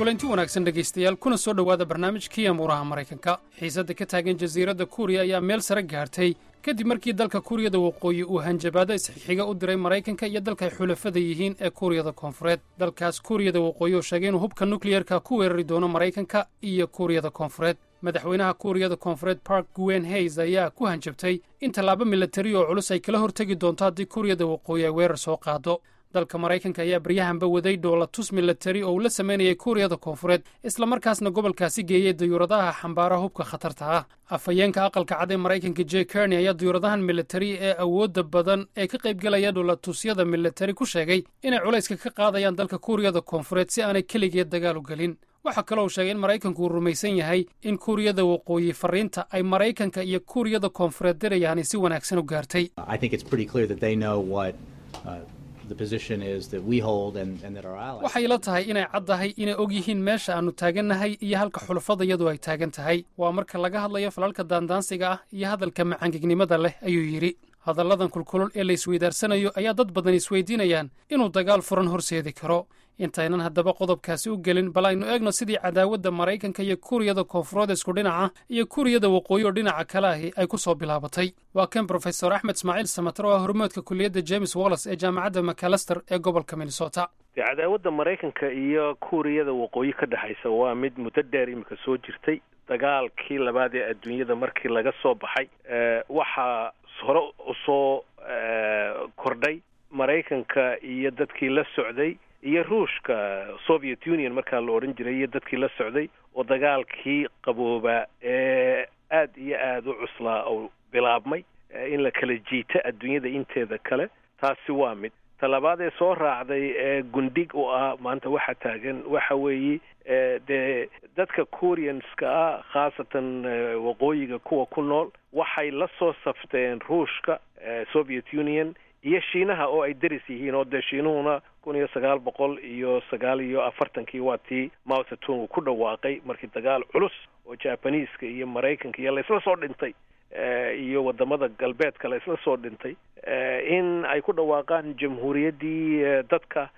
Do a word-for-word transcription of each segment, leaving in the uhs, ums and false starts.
kulanti wanaagsan dhegaystayaal kuna soo dhowaada barnaamijkii amuuraha Maraykanka. xiisadda ka taagan jasiiradda Kuuriya ayaa meel sare gaartay kadib markii dalka Kuuriyada Waqooyi uu hanjabaado isxiga u diray Maraykanka iyo dalka ay xulafada yihiin ee Kuuriyada Koonfureed. dalkaas Kuuriyada Waqooyi oo sheegay inuu hubka nukliyeerka ku weerari doono Maraykanka iyo Kuuriyada Koonfureed. madaxweynaha Kuuriyada Koonfureed Park Geun-hye ayaa ku hanjabtay in tallaabo militari oo culus ay kala hortagi doonto haddii Kuuriyada Waqooyi ay weerar soo qaado. dalka Maraykanka ayaa baryahanba waday dhoolatus militari oo uu la sameynayay Kuuriyada Koonfureed isla markaasna gobolkaasi geeyay dayuuradaha xambaara hubka khatarta ah. afhayeenka aqalka cad ee Maraykanka Jay Carney ayaa dayuuradahan militari ee awoodda badan ee ka qaybgalaya dhoolatusyada militari ku sheegay inay culayska ka qaadayaan dalka Kuuriyada Koonfureed si aanay keligeed dagaal u gelin. waxa kale oo sheegay in Maraykanku uu rumaysan yahay in Kuuriyada Waqooyi fariinta ay Maraykanka iyo Kuuriyada Koonfureed dirayaan si wanaagsan u gaartay. I think it's pretty clear that they know what uh, the position is that we hold and, and that our allies. waxay la tahay inay caddahay inay og yihiin meesha aanu taagannahay iyo halka xulafadayadu ay taagan tahay. waa marka laga hadlayo falalka daandaansiga ah iyo hadalka macangegnimada leh ayuu yidhi. hadalladan kulkulul ee la isweydaarsanayo ayaa dad badan isweydiinayaan inuu dagaal furan horseedi karo. intaynan haddaba qodobkaasi u gelin bal aynu eegno sidii cadaawadda Maraykanka iyo Kuuriyada Koonfureed isku dhinaca iyo Kuuriyada Waqooyi oo dhinaca kale ahi ay ku soo bilaabatay. waa kan Professor Axmed Ismaaciil Samatar oo ah hormuudka kulliyadda James Wallace ee jaamacadda McAllister ee gobolka Minnesota. cadaawadda Maraykanka iyo Kuuriyada Waqooyi ka dhaxaysa waa mid muddo dheer imika soo jirtay. dagaalkii labaad ee adduunyada markii laga soo baxay waxaa hore u soo kordhay Maraykanka iyo dadkii la socday iyo Ruushka Soviet Union markaa la oran jiray iyo dadkii la socday oo dagaalkii qabooba ee aad iyo aad u cuslaa oo bilaabmay in la kala jiita adduunyada inteeda kale. taasi waa mid. talabaad ee soo raacday ee gundig u ah maanta waxa taagan waxa weeye dee dadka Koreanska ah khaasatan waqooyiga kuwa ku nool waxay la soo safteen Ruushka Soviet Union iyo Shiinaha oo ay daris yihiin oo dee Shiinuhuna kun iyo sagaal boqol iyo sagaal iyo afartankii waa tii Mao Zedong ku dhawaaqay markii dagaal culus oo Japanese-ka iyo Maraykanka iyo la isla soo dhintay iyo wadamada galbeedka la isla soo dhintay in ay ku dhawaaqaan jamhuuriyaddii dadka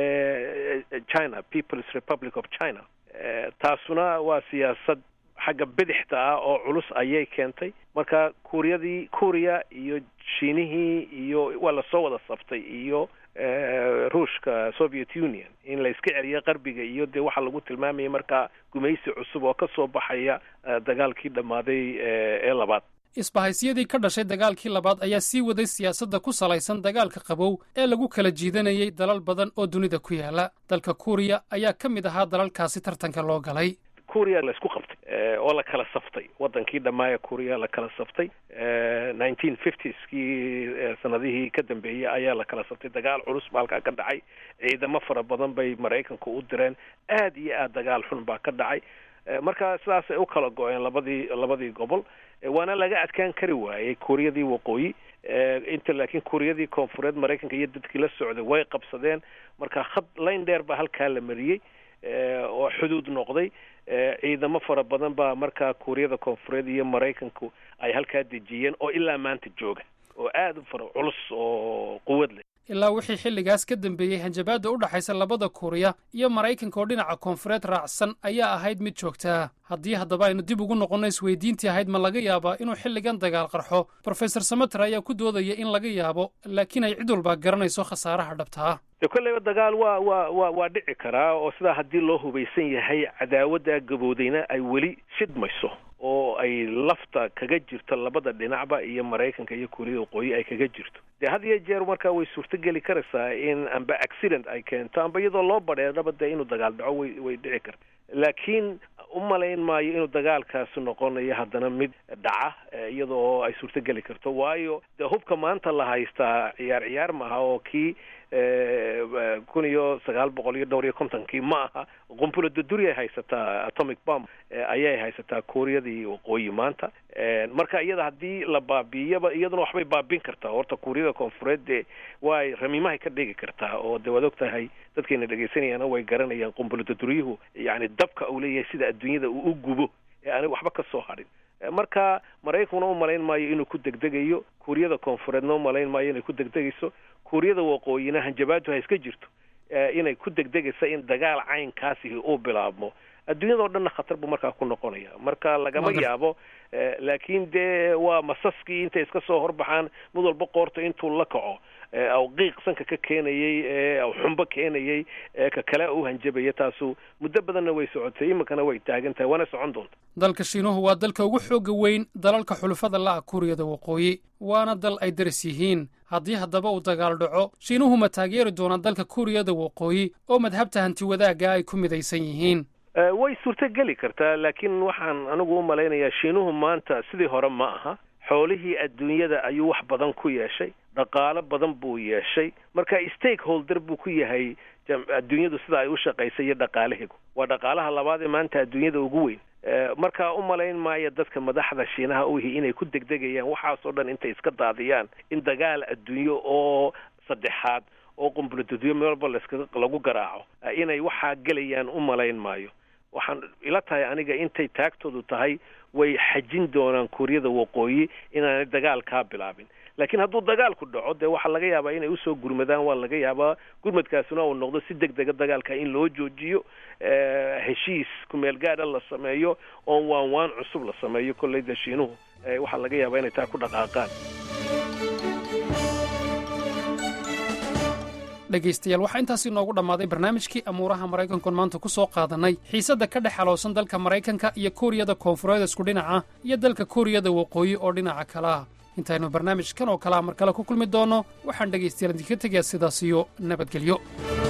China People's Republic of China. taasuna waa siyaasad xagga bidixda ah oo culus ayay keentay. marka Kuuriyadii Kuuriya iyo Shiinihii iyo waa la soo wada saftay iyo Ruushka Soviet Union in la iska celiyo qarbiga iyo dee waxa lagu tilmaamayay markaa gumaysi cusub oo ka soo baxaya dagaalkii dhammaaday ee labaad. isbahaysyadii ka dhashay dagaalkii labaad ayaa sii waday siyaasadda ku salaysan dagaalka qabow ee lagu kala jiidanayay dalal badan oo dunida ku yaala. dalka Kuuriya ayaa ka mid ahaa dalalkaasi tartanka loo galay. Kuuriya la isku qabtay oo la kala saftay wadankii dhammaaya Kuuriya la kala saftay nineteen fifties-kii sanadihii ka dambeeyay ayaa la kala saftay. dagaal culus baa halkaa ka dhacay. ciidamo fara badan bay Maraykanku u direen. aad iyo aad dagaal xun baa ka dhacay. marka sidaasay u kala go-een labadii labadii gobol waana laga adkaan kari waayey Kuuriyadii Waqooyi. inta laakiin Kuuriyadii Koonfureed Maraykanka iyo dadkii la socday way qabsadeen. marka khad line dheer baa halkaa la mariyey oo xuduud noqday. ciidamo fara badan baa markaa Kuuriyada Koonfureed iyo Maraykanku ay halkaa dejiyeen oo ilaa maanta jooga oo aad u fara culus oo quwad leh. ilaa wixii xilligaas ka dambeeyey hanjabaadda u dhaxaysa labada Kuuriya iyo Maraykanka oo dhinaca Koonfureed raacsan ayaa ahayd mid joogta. haddii haddaba aynu dib ugu noqonno isweydiintii ahayd ma laga yaabaa inuu xilligan dagaal qarxo. Professor Samatar ayaa ku doodaya in laga yaabo laakiin ay cid walba garanayso khasaaraha dhabta ah. de kolleyba dagaal waa waa waa waa dhici karaa oo sidaa haddii loo hubaysan yahay cadaawadda gaboodayna ay weli shidmayso oo ay lafta kaga jirto labada dhinacba iyo Maraykanka iyo Kuuriyada Waqooyi ay kaga jirto. dee had iyo jeer markaa way suurtogeli karaysaa in amba accident ay keento amba iyadoo loo badheedhaba dee inuu dagaal dhaco way way dhici karta. laakiin u malayn maayo inuu dagaalkaasi noqonayo haddana mid dhaca iyadoo ay suurtogeli karto. waayo dee hubka maanta la haystaa ciyaar ciyaar maaha oo kii kun iyo sagaal boqol iyo dhowr iyo kontonkii ma aha. qunbulo duduri ay haysataa atomic bomb ayay haysataa Kuuriyadii Waqooyi maanta. marka iyada haddii la baabiiyaba iyaduna waxbay baabin kartaa. horta Kuuriyada Koonfureed dee way ramimahay ka dhigi kartaa oo dee waad ogtahay dadkeena dhegaysanayana way garanayaan qunbulo duduriyuhu yacni dabka uu leeyahay sida adduunyada uu u gubo ee aan waxba ka soo harin. marka Maraykankuna u malayn maayo inuu ku degdegayo. Kuuriyada Koonfureedna u malayn maayo inay ku degdegayso. Kuuriyada Waqooyina hanjabaadu ha iska jirto inay ku degdegaysa in dagaal caynkaasi uu bilaabmo adduunyadao dhanna khatar buu markaa ku noqonaya marka lagama yaabo laakiin dee waa masaskii intay iska soo horbaxaan mid walba qoorta intuu la kaco aw qiiq sanka ka keenayey aw xumbo keenayey ka kale u hanjabaya taasu muddo badanna way socotay iminkana way taagan tahay waana socon doonta dalka shiinuhu waa dalka ugu xooga weyn dalalka xulufada la'a kuuriyada waqooyi waana dal ay daris yihiin haddii haddaba uu dagaal dhaco shiinuhu ma taageeri doonaa dalka kuuriyada waqooyi oo madhabta hanti wadaagga ay ku midaysan yihiin way suurtogeli kartaa laakiin waxaan anigu u malaynayaa shiinuhu maanta sidii hore ma aha xoolihii adduunyada ayuu wax badan ku yeeshay dhaqaalo badan buu yeeshay marka stakeholder buu ku yahay adduunyadu sida ay u shaqaysay iyo dhaqaalaheegu waa dhaqaalaha labaad ee maanta adduunyada ugu weyn markaa u malayn maayo dadka madaxda shiinaha u yihi inay ku degdegayaan waxaasoo dhan intay iska daadiyaan in dagaal adduunyo oo saddexaad oo qumbuladudyo meel walba laska lagu garaaco inay waxaa gelayaan u malayn maayo waxaan ila tahay aniga intay taagtoodu tahay way xajin doonaan kuuriyada waqooyi inaanay dagaal kaa bilaabin laakiin hadduu dagaalku dhaco dee waxaa laga yaabaa inay usoo gurmadaan waa laga yaabaa gurmadkaasuna uu noqdo si deg dega dagaalka in loo joojiyo heshiis kumeel gaadha la sameeyo oon waan waan cusub la sameeyo kolleyda shiinuhu waxaa laga yaabaa inay taa ku dhaqaaqaan dhegaystayaal waxaa intaasi noogu dhammaaday barnaamijkii amuuraha maraykankoon maanta ku soo qaadannay xiisadda ka dhex xaloosan dalka maraykanka iyo kuuriyada koonfureed isku dhinaca iyo dalka kuuriyada waqooyi oo dhinaca kale ah intaynu barnaamijkan oo kalea mar kale ku kulmi doonno waxaan dhegaystayaal idinka tegayaa sidaas iyo nabadgelyo